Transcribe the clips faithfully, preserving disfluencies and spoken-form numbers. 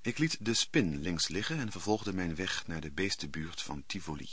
Ik liet de spin links liggen en vervolgde mijn weg naar de beestenbuurt van Tivoli.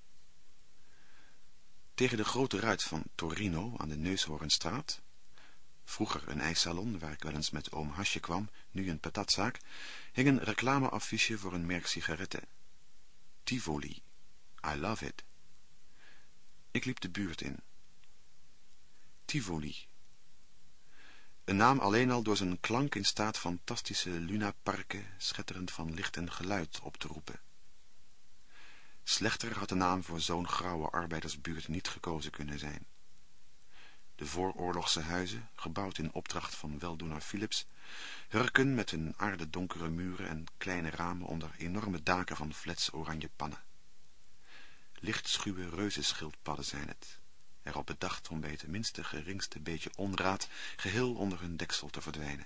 Tegen de grote ruit van Torino aan de Neushoornstraat, vroeger een ijssalon waar ik wel eens met oom Hasje kwam, nu een patatzaak, hing een reclameaffiche voor een merk sigaretten. Tivoli. I love it. Ik liep de buurt in. Tivoli. Een naam alleen al door zijn klank in staat fantastische lunaparken, schetterend van licht en geluid, op te roepen. Slechter had de naam voor zo'n grauwe arbeidersbuurt niet gekozen kunnen zijn. De vooroorlogse huizen, gebouwd in opdracht van weldoener Philips, hurken met hun aardedonkere muren en kleine ramen onder enorme daken van flets oranje pannen. Lichtschuwe reuzenschildpadden zijn het, erop bedacht om bij het minste geringste beetje onraad geheel onder hun deksel te verdwijnen.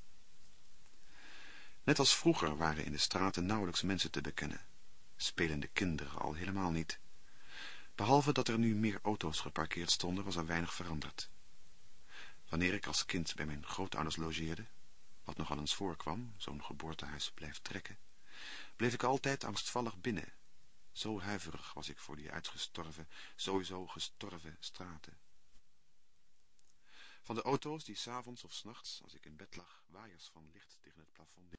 Net als vroeger waren in de straten nauwelijks mensen te bekennen, spelende kinderen al helemaal niet. Behalve dat er nu meer auto's geparkeerd stonden, was er weinig veranderd. Wanneer ik als kind bij mijn grootouders logeerde, wat nogal eens voorkwam, zo'n geboortehuis blijft trekken, bleef ik altijd angstvallig binnen. Zo huiverig was ik voor die uitgestorven, sowieso gestorven straten. Van de auto's die 's avonds of 's nachts, als ik in bed lag, waaiers van licht tegen het plafond